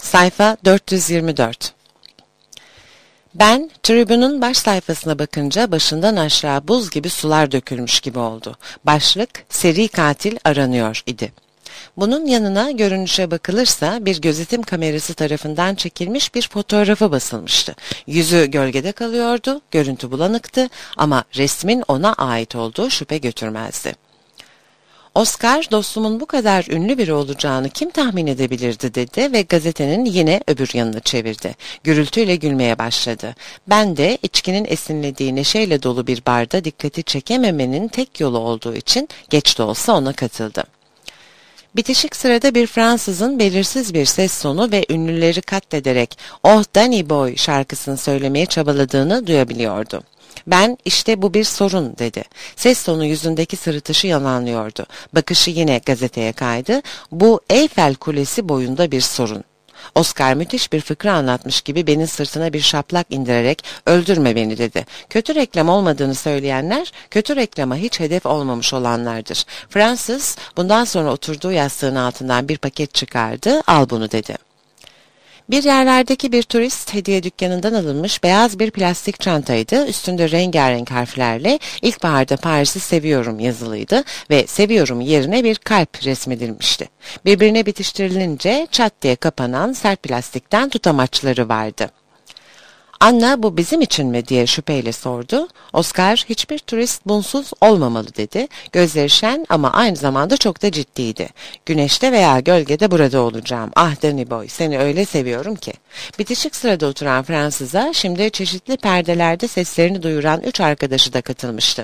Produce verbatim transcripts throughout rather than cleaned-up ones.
Sayfa dört yüz yirmi dört. Ben, Tribune'un baş sayfasına bakınca başından aşağı buz gibi sular dökülmüş gibi oldu. Başlık, seri katil aranıyor idi. Bunun yanına görünüşe bakılırsa bir gözetim kamerası tarafından çekilmiş bir fotoğrafı basılmıştı. Yüzü gölgede kalıyordu, görüntü bulanıktı ama resmin ona ait olduğu şüphe götürmezdi. Oscar, dostumun bu kadar ünlü biri olacağını kim tahmin edebilirdi dedi ve gazetenin yine öbür yanını çevirdi. Gürültüyle gülmeye başladı. Ben de içkinin esinlediği neşeyle dolu bir barda dikkati çekememenin tek yolu olduğu için geç de olsa ona katıldım. Bitişik sırada bir Fransızın belirsiz bir ses tonu ve ünlüleri katlederek "Oh Danny Boy" şarkısını söylemeye çabaladığını duyabiliyordu. Ben işte bu bir sorun dedi. Ses tonu yüzündeki sırıtışı yalanlıyordu. Bakışı yine gazeteye kaydı. Bu Eyfel Kulesi boyunda bir sorun. Oscar müthiş bir fıkra anlatmış gibi benim sırtına bir şaplak indirerek "Öldürme beni" dedi. Kötü reklam olmadığını söyleyenler, kötü reklama hiç hedef olmamış olanlardır. Fransız bundan sonra oturduğu yastığın altından bir paket çıkardı. "Al bunu" dedi. Bir yerlerdeki bir turist hediye dükkanından alınmış beyaz bir plastik çantaydı. Üstünde rengarenk harflerle "İlkbaharda Paris'i seviyorum" yazılıydı ve "seviyorum" yerine bir kalp resmedilmişti. Birbirine bitiştirilince çat diye kapanan sert plastikten tutamaçları vardı. "Anna, bu bizim için mi?" diye şüpheyle sordu. Oscar, "Hiçbir turist bunsuz olmamalı" dedi. Gözleri şen ama aynı zamanda çok da ciddiydi. "Güneşte veya gölgede burada olacağım. Ah Danny Boy, seni öyle seviyorum ki." Bitişik sırada oturan Fransız'a şimdi çeşitli perdelerde seslerini duyuran üç arkadaşı da katılmıştı.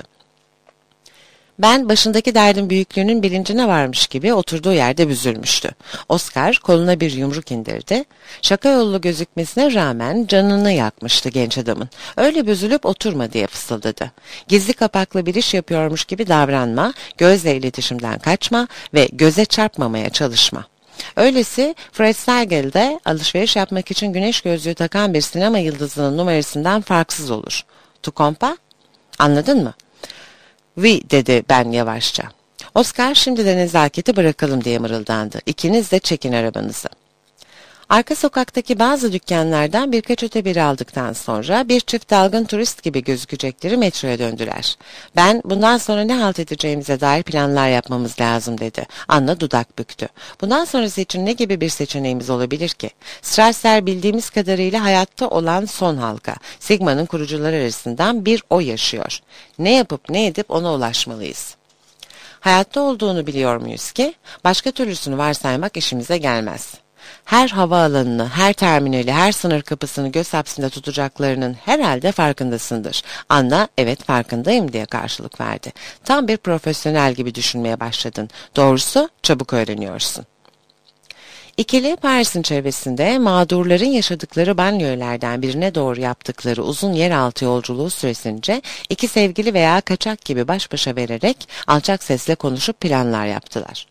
Ben başındaki derdin büyüklüğünün bilincine varmış gibi oturduğu yerde büzülmüştü. Oscar koluna bir yumruk indirdi. Şaka yollu gözükmesine rağmen canını yakmıştı genç adamın. "Öyle büzülüp oturma" diye fısıldadı. "Gizli kapaklı bir iş yapıyormuş gibi davranma, gözle iletişimden kaçma ve göze çarpmamaya çalışma." Öylesi Fred Seigel'de alışveriş yapmak için güneş gözlüğü takan bir sinema yıldızının numarasından farksız olur. "Tu compas? Anladın mı?" "Oui" dedi ben yavaşça. Oscar "Şimdi de nezaketi bırakalım" diye mırıldandı. "İkiniz de çekin arabanızı." Arka sokaktaki bazı dükkanlardan birkaç öte biri aldıktan sonra bir çift dalgın turist gibi gözükecekleri metroya döndüler. Ben "Bundan sonra ne halt edeceğimize dair planlar yapmamız lazım" dedi. Anna dudak büktü. "Bundan sonrası için ne gibi bir seçeneğimiz olabilir ki? Strasser bildiğimiz kadarıyla hayatta olan son halka. Sigma'nın kurucuları arasından bir o yaşıyor. Ne yapıp ne edip ona ulaşmalıyız." "Hayatta olduğunu biliyor muyuz ki? Başka türlüsünü varsaymak işimize gelmez." Her havaalanını, her terminali, her sınır kapısını göz hapsinde tutacaklarının herhalde farkındasındır. Anna, "Evet, farkındayım" diye karşılık verdi. "Tam bir profesyonel gibi düşünmeye başladın. Doğrusu çabuk öğreniyorsun." İkili Paris'in çevresinde mağdurların yaşadıkları banliyölerden birine doğru yaptıkları uzun yeraltı yolculuğu süresince iki sevgili veya kaçak gibi baş başa vererek alçak sesle konuşup planlar yaptılar.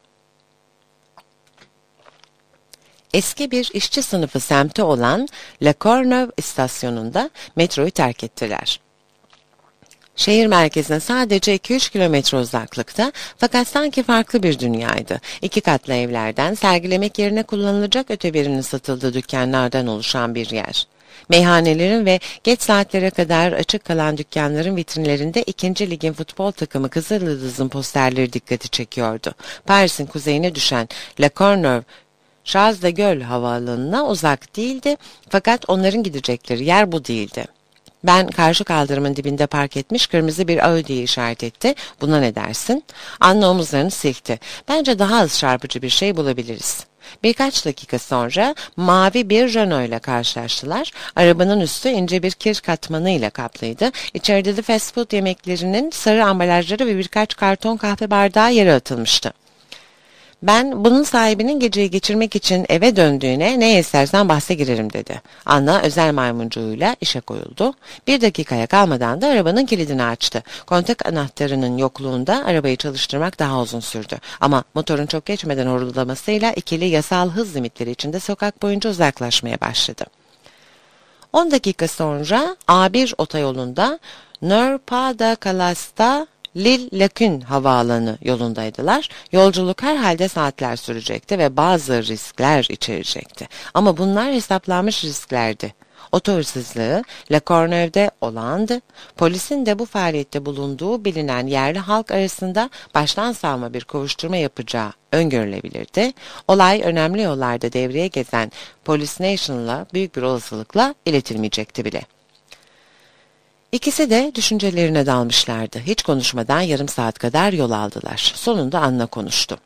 Eski bir işçi sınıfı semti olan La Courneuve istasyonunda metroyu terk ettiler. Şehir merkezine sadece iki üç kilometre uzaklıkta, fakat sanki farklı bir dünyaydı. İki katlı evlerden, sergilemek yerine kullanılacak öteberinin satıldığı dükkanlardan oluşan bir yer. Meyhanelerin ve geç saatlere kadar açık kalan dükkanların vitrinlerinde ikinci ligin futbol takımı Kızılyıldız'ın posterleri dikkati çekiyordu. Paris'in kuzeyine düşen La Courneuve, Charles de Gaulle havaalanına uzak değildi, fakat onların gidecekleri yer bu değildi. Ben karşı kaldırımın dibinde park etmiş kırmızı bir Audi'yi işaret etti. "Buna ne dersin?" Anna omuzlarını silkti. "Bence daha az çarpıcı bir şey bulabiliriz." Birkaç dakika sonra mavi bir Renault ile karşılaştılar. Arabanın üstü ince bir kir katmanıyla kaplıydı. İçeride de fast food yemeklerinin sarı ambalajları ve birkaç karton kahve bardağı yere atılmıştı. Ben bunun sahibinin geceyi geçirmek için eve döndüğüne "Ne istersen bahse girerim" dedi. Anna özel maymuncuğuyla işe koyuldu. Bir dakikaya kalmadan da arabanın kilidini açtı. Kontak anahtarının yokluğunda arabayı çalıştırmak daha uzun sürdü. Ama motorun çok geçmeden horuldamasıyla ikili yasal hız limitleri içinde sokak boyunca uzaklaşmaya başladı. on dakika sonra A bir otoyolunda Neur Pas de Calas'ta Lille-Laken havaalanı yolundaydılar. Yolculuk herhalde saatler sürecekti ve bazı riskler içerecekti. Ama bunlar hesaplanmış risklerdi. Oto hırsızlığı La Courneuve'de olağandı. Polisin de bu faaliyette bulunduğu bilinen yerli halk arasında baştan savma bir kovuşturma yapacağı öngörülebilirdi. Olay önemli yollarda devreye gezen Police National'a büyük bir olasılıkla iletilmeyecekti bile. İkisi de düşüncelerine dalmışlardı. Hiç konuşmadan yarım saat kadar yol aldılar. Sonunda Anna konuştu.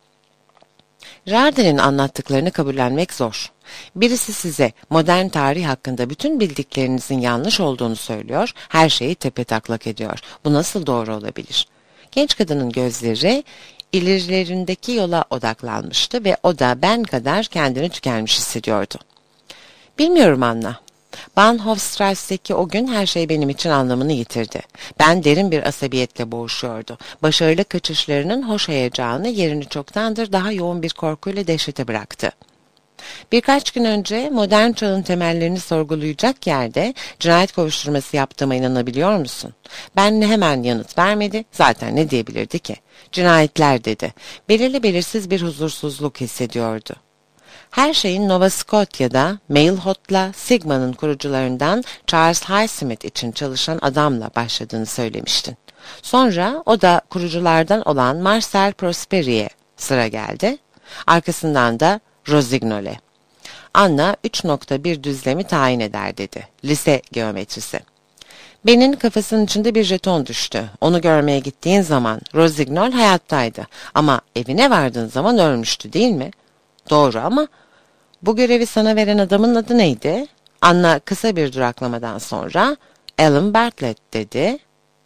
Jardine'in anlattıklarını kabullenmek zor. Birisi size modern tarih hakkında bütün bildiklerinizin yanlış olduğunu söylüyor, her şeyi tepetaklak ediyor. Bu nasıl doğru olabilir? Genç kadının gözleri ilerilerindeki yola odaklanmıştı ve o da ben kadar kendini tükenmiş hissediyordu. Bilmiyorum Anna. Bahnhofstrasse'deki o gün her şey benim için anlamını yitirdi. Ben derin bir asabiyetle boğuşuyordu. Başarılı kaçışlarının hoş heyecanı yerini çoktandır daha yoğun bir korkuyla dehşete bıraktı. Birkaç gün önce modern çağın temellerini sorgulayacak yerde cinayet kovuşturması yaptığıma inanabiliyor musun? Ben hemen yanıt vermedi. Zaten ne diyebilirdi ki? Cinayetler dedi. Belirli belirsiz bir huzursuzluk hissediyordu. Her şeyin Nova Scotia'da Mailhot'la Sigma'nın kurucularından Charles Highsmith için çalışan adamla başladığını söylemiştin. Sonra o da kuruculardan olan Marcel Prosperi'ye sıra geldi. Arkasından da Rosignol'e. Anna üç nokta bir düzlemi tayin eder dedi. Lise geometrisi. Ben'in kafasının içinde bir jeton düştü. Onu görmeye gittiğin zaman Rosignol hayattaydı. Ama evine vardığın zaman ölmüştü değil mi? Doğru ama bu görevi sana veren adamın adı neydi? Anna kısa bir duraklamadan sonra Alan Bartlett dedi.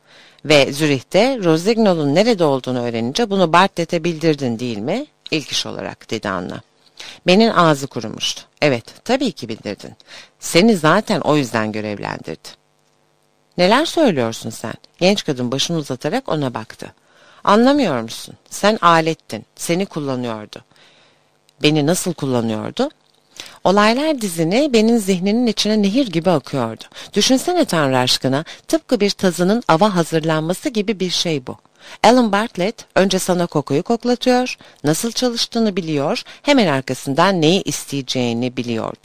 Ve Zürih'te Rosignol'un nerede olduğunu öğrenince bunu Bartlett'e bildirdin değil mi? İlk iş olarak dedi Anna. Ben'in ağzı kurumuştu. Evet, tabii ki bildirdin. Seni zaten o yüzden görevlendirdi. Neler söylüyorsun sen? Genç kadın başını uzatarak ona baktı. Anlamıyor musun? Sen alettin. Seni kullanıyordu. Beni nasıl kullanıyordu? Olaylar dizini Ben'in zihninin içine nehir gibi akıyordu. Düşünsene Tanrı aşkına, tıpkı bir tazının ava hazırlanması gibi bir şey bu. Alan Bartlett önce sana kokuyu koklatıyor, nasıl çalıştığını biliyor, hemen arkasından neyi isteyeceğini biliyordu.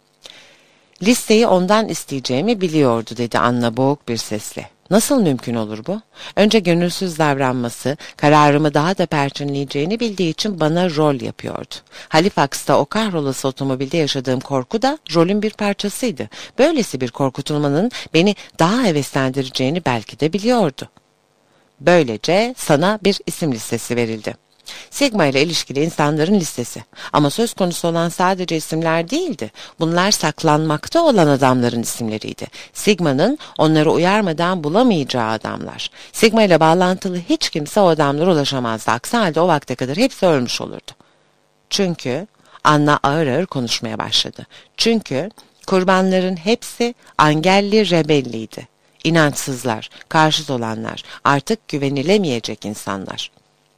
Listeyi ondan isteyeceğimi biliyordu dedi Anna boğuk bir sesle. Nasıl mümkün olur bu? Önce gönülsüz davranması, kararımı daha da perçinleyeceğini bildiği için bana rol yapıyordu. Halifax'ta o kahrolası otomobilde yaşadığım korku da rolün bir parçasıydı. Böylesi bir korkutulmanın beni daha heveslendireceğini belki de biliyordu. Böylece sana bir isim listesi verildi. Sigma ile ilişkili insanların listesi. Ama söz konusu olan sadece isimler değildi. Bunlar saklanmakta olan adamların isimleriydi. Sigma'nın onları uyarmadan bulamayacağı adamlar. Sigma ile bağlantılı hiç kimse o adamlara ulaşamazdı. Aksi halde o vakte kadar hepsi ölmüş olurdu. Çünkü Anna ağır ağır konuşmaya başladı. Çünkü kurbanların hepsi Angelli rebelliydi. İnançsızlar, karşıt olanlar, artık güvenilemeyecek insanlar.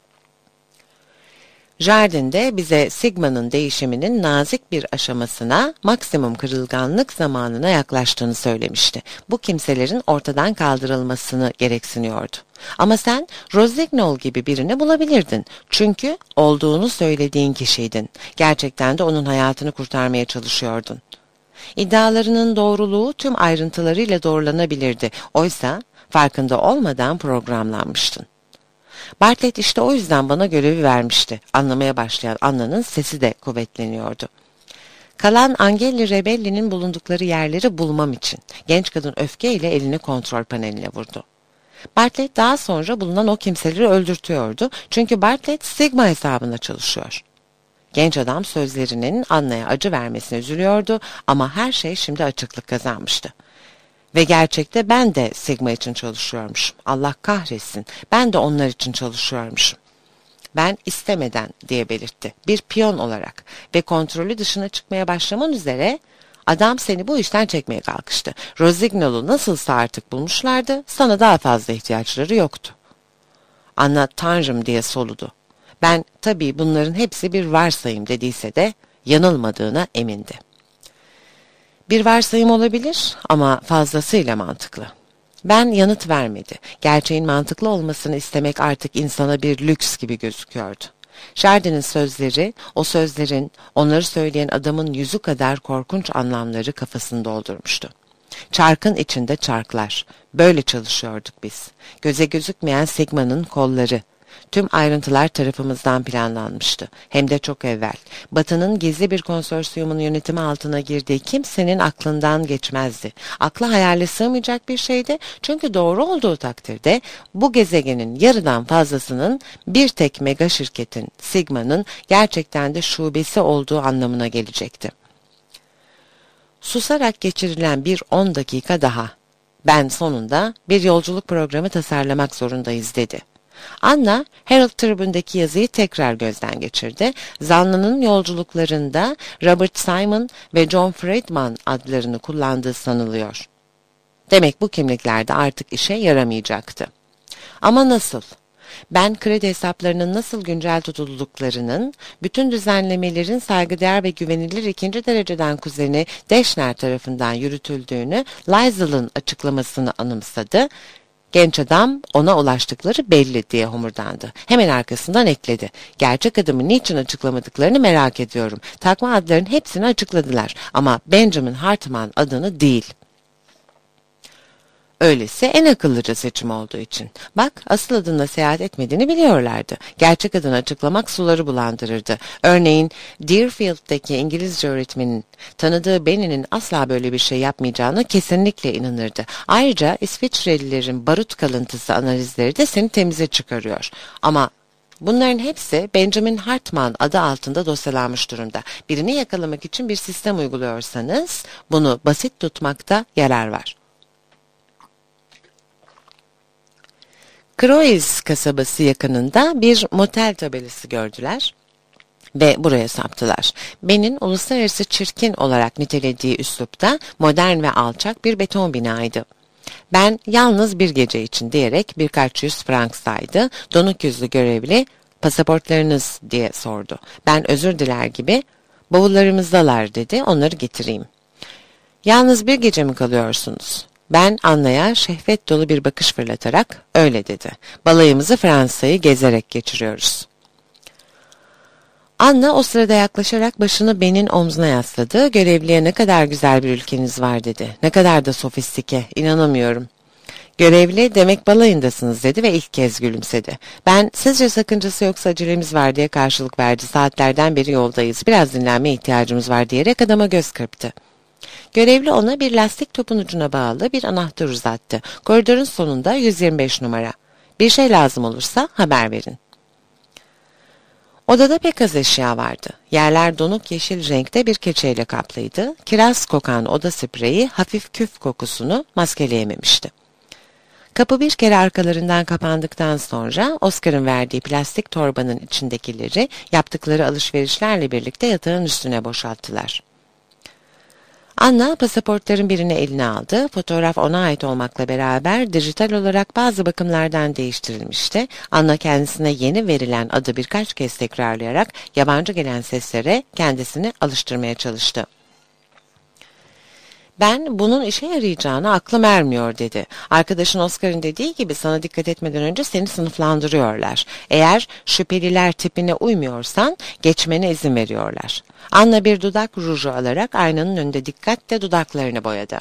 Jardin'de bize Sigma'nın değişiminin nazik bir aşamasına, maksimum kırılganlık zamanına yaklaştığını söylemişti. Bu kimselerin ortadan kaldırılmasını gereksiniyordu. Ama sen Rosignol gibi birini bulabilirdin. Çünkü olduğunu söylediğin kişiydin. Gerçekten de onun hayatını kurtarmaya çalışıyordun. İddialarının doğruluğu tüm ayrıntılarıyla doğrulanabilirdi. Oysa farkında olmadan programlanmıştın. Bartlett işte o yüzden bana görevi vermişti. Anlamaya başlayan Anna'nın sesi de kuvvetleniyordu. Kalan Angelli Rebelli'nin bulundukları yerleri bulmam için. Genç kadın öfkeyle elini kontrol paneline vurdu. Bartlett daha sonra bulunan o kimseleri öldürtüyordu. Çünkü Bartlett Sigma hesabına çalışıyor. Genç adam sözlerinin Anna'ya acı vermesine üzülüyordu ama her şey şimdi açıklık kazanmıştı. Ve gerçekte ben de Sigma için çalışıyormuşum. Allah kahretsin, ben de onlar için çalışıyormuşum. Ben istemeden diye belirtti, bir piyon olarak ve kontrolü dışına çıkmaya başlaman üzere adam seni bu işten çekmeye kalkıştı. Rosignol'u nasılsa artık bulmuşlardı, sana daha fazla ihtiyaçları yoktu. Anna Tanrım diye soludu. Ben tabii bunların hepsi bir varsayım dediyse de yanılmadığına emindi. Bir varsayım olabilir ama fazlasıyla mantıklı. Ben yanıt vermedi. Gerçeğin mantıklı olmasını istemek artık insana bir lüks gibi gözüküyordu. Chardin'in sözleri, o sözlerin, onları söyleyen adamın yüzü kadar korkunç anlamları kafasını doldurmuştu. Çarkın içinde çarklar. Böyle çalışıyorduk biz. Göze gözükmeyen Sigma'nın kolları. Tüm ayrıntılar tarafımızdan planlanmıştı. Hem de çok evvel. Batı'nın gizli bir konsorsiyumun yönetimi altına girdiği kimsenin aklından geçmezdi. Akla hayale sığmayacak bir şeydi. Çünkü doğru olduğu takdirde bu gezegenin yarıdan fazlasının bir tek mega şirketin, Sigma'nın gerçekten de şubesi olduğu anlamına gelecekti. Susarak geçirilen bir on dakika daha. Ben sonunda bir yolculuk programı tasarlamak zorundayız dedi. Anna, Herald Tribune'deki yazıyı tekrar gözden geçirdi. Zanlının yolculuklarında Robert Simon ve John Friedman adlarını kullandığı sanılıyor. Demek bu kimliklerde artık işe yaramayacaktı. Ama nasıl? Ben kredi hesaplarının nasıl güncel tutulduklarının, bütün düzenlemelerin saygıdeğer ve güvenilir ikinci dereceden kuzeni Deschner tarafından yürütüldüğünü Liesel'ın açıklamasını anımsadı. Genç adam ona ulaştıkları belli diye homurdandı. Hemen arkasından ekledi. Gerçek adımı niçin açıklamadıklarını merak ediyorum. Takma adların hepsini açıkladılar ama Benjamin Hartman adını değil. Öyleyse en akıllıca seçim olduğu için. Bak, asıl adına seyahat etmediğini biliyorlardı. Gerçek adını açıklamak suları bulandırırdı. Örneğin Deerfield'deki İngilizce öğretmenin tanıdığı Benny'nin asla böyle bir şey yapmayacağına kesinlikle inanırdı. Ayrıca İsviçrelilerin barut kalıntısı analizleri de seni temize çıkarıyor. Ama bunların hepsi Benjamin Hartman adı altında dosyalanmış durumda. Birini yakalamak için bir sistem uyguluyorsanız bunu basit tutmakta yarar var. Croix kasabası yakınında bir motel tabelası gördüler ve buraya saptılar. Ben'in uluslararası çirkin olarak nitelediği üslupta modern ve alçak bir beton binaydı. Ben yalnız bir gece için diyerek birkaç yüz frank saydı. Donuk yüzlü görevli pasaportlarınız diye sordu. Ben özür diler gibi bavullarımızdalar dedi, onları getireyim. Yalnız bir gece mi kalıyorsunuz? Ben Anna'ya şehvet dolu bir bakış fırlatarak öyle dedi. Balayımızı Fransa'yı gezerek geçiriyoruz. Anna o sırada yaklaşarak başını Ben'in omzuna yasladı. Görevliye ne kadar güzel bir ülkeniz var dedi. Ne kadar da sofistike, inanamıyorum. Görevli demek balayındasınız dedi ve ilk kez gülümsedi. Ben sizce sakıncası yoksa acelemiz var diye karşılık verdi. Saatlerden beri yoldayız. Biraz dinlenmeye ihtiyacımız var diyerek adama göz kırptı. Görevli ona bir lastik topun ucuna bağlı bir anahtar uzattı. Koridorun sonunda yüz yirmi beş numara. Bir şey lazım olursa haber verin. Odada pek az eşya vardı. Yerler donuk yeşil renkte bir keçeyle kaplıydı. Kiraz kokan oda spreyi hafif küf kokusunu maskeleyememişti. Kapı bir kere arkalarından kapandıktan sonra Oscar'ın verdiği plastik torbanın içindekileri yaptıkları alışverişlerle birlikte yatağın üstüne boşalttılar. Anna pasaportların birini eline aldı. Fotoğraf ona ait olmakla beraber dijital olarak bazı bakımlardan değiştirilmişti. Anna kendisine yeni verilen adı birkaç kez tekrarlayarak yabancı gelen seslere kendisini alıştırmaya çalıştı. Ben bunun işe yarayacağına aklım ermiyor dedi. Arkadaşın Oscar'ın dediği gibi sana dikkat etmeden önce seni sınıflandırıyorlar. Eğer şüpheliler tipine uymuyorsan geçmene izin veriyorlar. Anna bir dudak ruju alarak aynanın önünde dikkatle dudaklarını boyadı.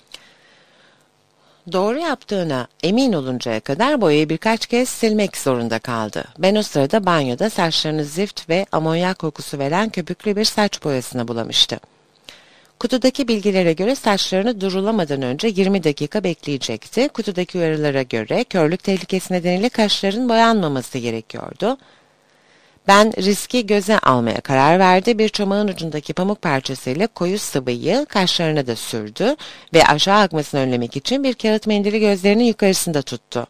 Doğru yaptığına emin oluncaya kadar boyayı birkaç kez silmek zorunda kaldı. Ben o sırada banyoda saçlarını zift ve amonyak kokusu veren köpüklü bir saç boyasına bulamıştı. Kutudaki bilgilere göre saçlarını durulamadan önce yirmi dakika bekleyecekti. Kutudaki uyarılara göre körlük tehlikesi nedeniyle kaşların boyanmaması gerekiyordu. Ben riski göze almaya karar verdi. Bir çomağın ucundaki pamuk parçasıyla koyu sıvıyı kaşlarına da sürdü ve aşağı akmasını önlemek için bir kağıt mendili gözlerinin yukarısında tuttu.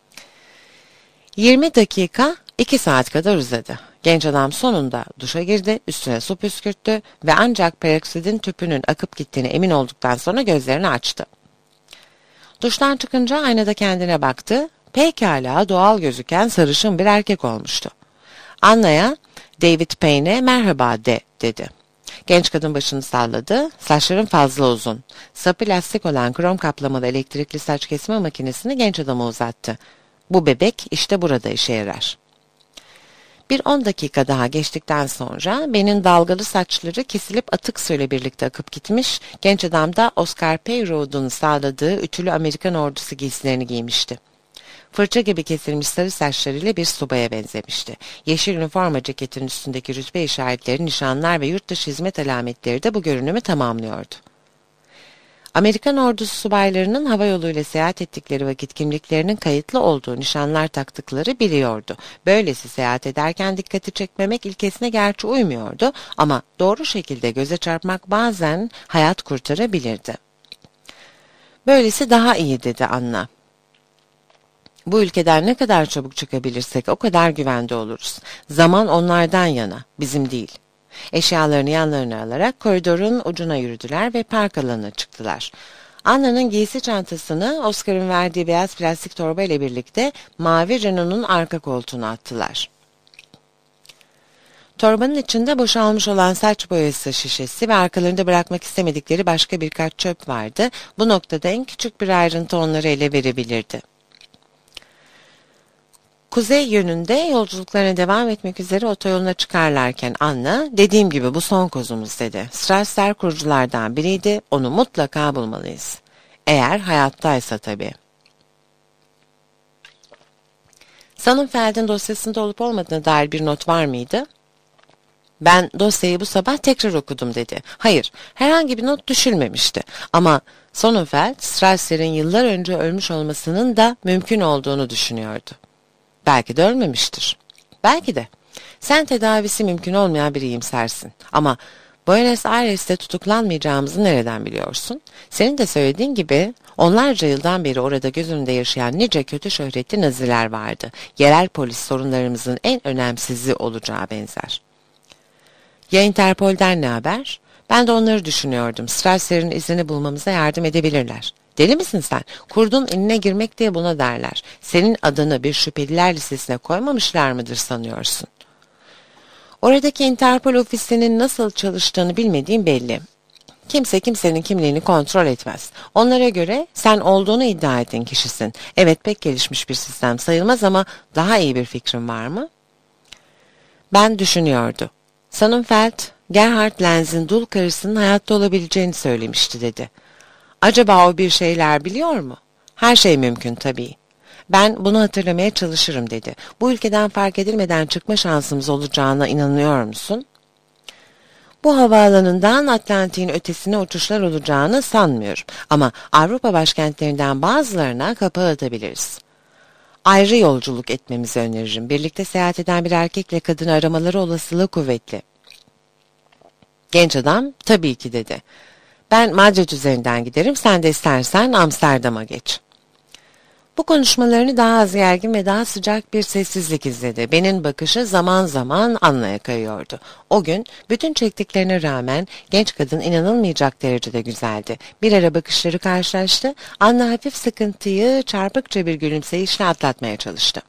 yirmi dakika iki saat kadar uzadı. Genç adam sonunda duşa girdi, üstüne su püskürttü ve ancak peroksidin tüpünün akıp gittiğine emin olduktan sonra gözlerini açtı. Duştan çıkınca aynada kendine baktı. Pekala doğal gözüken sarışın bir erkek olmuştu. Anna'ya David Payne'e merhaba de dedi. Genç kadın başını salladı. Saçların fazla uzun. Sapı lastik olan krom kaplamalı elektrikli saç kesme makinesini genç adama uzattı. Bu bebek işte burada işe yarar. Bir on dakika daha geçtikten sonra Ben'in dalgalı saçları kesilip atık suyla birlikte akıp gitmiş, genç adam da Oscar Peyroud'un sağladığı ütülü Amerikan ordusu giysilerini giymişti. Fırça gibi kesilmiş sarı saçlarıyla bir subaya benzemişti. Yeşil üniforma ceketin üstündeki rütbe işaretleri, nişanlar ve yurt dışı hizmet alametleri de bu görünümü tamamlıyordu. Amerikan ordusu subaylarının hava yoluyla seyahat ettikleri vakit kimliklerinin kayıtlı olduğu nişanlar taktıkları biliyordu. Böylesi seyahat ederken dikkati çekmemek ilkesine gerçi uymuyordu ama doğru şekilde göze çarpmak bazen hayat kurtarabilirdi. Böylesi daha iyi dedi Anna. Bu ülkeden ne kadar çabuk çıkabilirsek o kadar güvende oluruz. Zaman onlardan yana, bizim değil. Eşyalarını yanlarına alarak koridorun ucuna yürüdüler ve park alanına çıktılar. Anna'nın giysi çantasını Oscar'ın verdiği beyaz plastik torba ile birlikte mavi Renault'un arka koltuğuna attılar. Torbanın içinde boşalmış olan saç boyası şişesi ve arkalarında bırakmak istemedikleri başka birkaç çöp vardı. Bu noktada en küçük bir ayrıntı onları ele verebilirdi. Kuzey yönünde yolculuklarına devam etmek üzere otoyoluna çıkarlarken Anna, dediğim gibi bu son kozumuz dedi. Strasser kuruculardan biriydi, onu mutlaka bulmalıyız. Eğer hayattaysa tabii. Sonnenfeld'in dosyasında olup olmadığına dair bir not var mıydı? Ben dosyayı bu sabah tekrar okudum dedi. Hayır, herhangi bir not düşülmemişti. Ama Sonnenfeld, Strasser'in yıllar önce ölmüş olmasının da mümkün olduğunu düşünüyordu. Belki de ölmemiştir. Belki de. Sen tedavisi mümkün olmayan bir iyimsersin. Ama Buenos Aires'te tutuklanmayacağımızı nereden biliyorsun? Senin de söylediğin gibi onlarca yıldan beri orada göz önünde yaşayan nice kötü şöhretli naziler vardı. Yerel polis sorunlarımızın en önemsizi olacağı benzer. Ya Interpol'den ne haber? Ben de onları düşünüyordum. Strasser'in izini bulmamıza yardım edebilirler. Deli misin sen? Kurdun eline girmek diye buna derler. Senin adını bir şüpheliler listesine koymamışlar mıdır sanıyorsun? Oradaki Interpol ofisinin nasıl çalıştığını bilmediğim belli. Kimse kimsenin kimliğini kontrol etmez. Onlara göre sen olduğunu iddia ettiğin kişisin. Evet, pek gelişmiş bir sistem sayılmaz ama daha iyi bir fikrin var mı? Ben düşünüyordu. Sonnenfeld, Gerhard Lenz'in dul karısının hayatta olabileceğini söylemişti dedi. Acaba o bir şeyler biliyor mu? Her şey mümkün tabii. Ben bunu hatırlamaya çalışırım dedi. Bu ülkeden fark edilmeden çıkma şansımız olacağına inanıyor musun? Bu havaalanından Atlantik'in ötesine uçuşlar olacağını sanmıyorum. Ama Avrupa başkentlerinden bazılarına kapağı atabiliriz. Ayrı yolculuk etmemizi öneririm. Birlikte seyahat eden bir erkekle kadını aramaları olasılığı kuvvetli. Genç adam tabii ki dedi. Ben Madrid üzerinden giderim, sen de istersen Amsterdam'a geç. Bu konuşmalarını daha az gergin ve daha sıcak bir sessizlik izledi. Ben'in bakışı zaman zaman Anna'ya kayıyordu. O gün bütün çektiklerine rağmen genç kadın inanılmayacak derecede güzeldi. Bir ara bakışları karşılaştı. Anna hafif sıkıntıyı çarpıkça bir gülümseyişle atlatmaya çalıştı.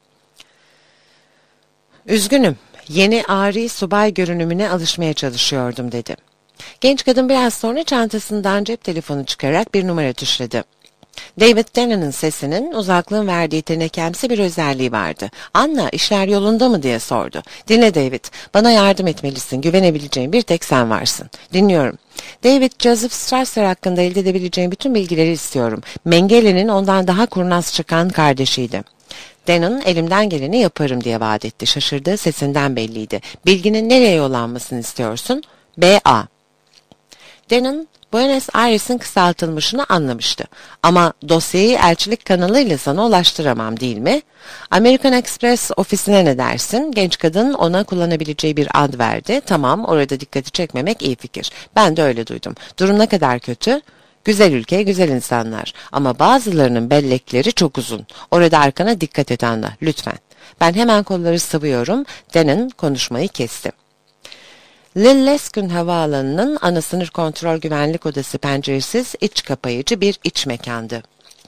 Üzgünüm, yeni ari subay görünümüne alışmaya çalışıyordum dedi. Genç kadın biraz sonra çantasından cep telefonu çıkararak bir numara tuşladı. David Tennant'ın sesinin uzaklığın verdiği tenekemsi bir özelliği vardı. Anna, işler yolunda mı diye sordu. Dinle David, bana yardım etmelisin, güvenebileceğim bir tek sen varsın. Dinliyorum. David, Joseph Strasser hakkında elde edebileceğim bütün bilgileri istiyorum. Mengele'nin ondan daha kurnaz çıkan kardeşiydi. Denon elimden geleni yaparım diye vaat etti. Şaşırdığı sesinden belliydi. Bilginin nereye yollanmasını istiyorsun? B A Denon, Buenos Aires'in kısaltılmışını anlamıştı. Ama dosyayı elçilik kanalıyla sana ulaştıramam değil mi? American Express ofisine ne dersin? Genç kadın ona kullanabileceği bir ad verdi. Tamam, orada dikkati çekmemek iyi fikir. Ben de öyle duydum. Durum ne kadar kötü? Güzel ülke, güzel insanlar. Ama bazılarının bellekleri çok uzun. Orada arkana dikkat et Anna, lütfen. Ben hemen kolları sıvıyorum. Denon konuşmayı kesti. Lilleskün Havaalanı'nın ana sınır kontrol güvenlik odası penceresiz, iç kapayıcı bir iç mekandı.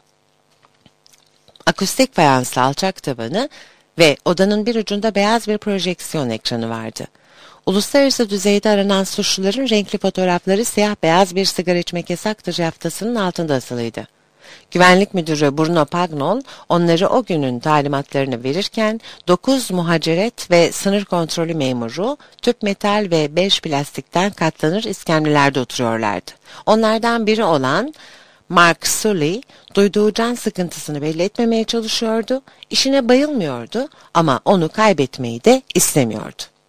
Akustik fayanslı alçak tavanı ve odanın bir ucunda beyaz bir projeksiyon ekranı vardı. Uluslararası düzeyde aranan suçluların renkli fotoğrafları siyah beyaz bir sigara içmek yasaktır yaftasının altında asılıydı. Güvenlik müdürü Bruno Pagnol onları o günün talimatlarını verirken dokuz muhaciret ve sınır kontrolü memuru tüp metal ve bej plastikten katlanır iskemlelerde oturuyorlardı. Onlardan biri olan Mark Sully duyduğu can sıkıntısını belli etmemeye çalışıyordu, işine bayılmıyordu ama onu kaybetmeyi de istemiyordu.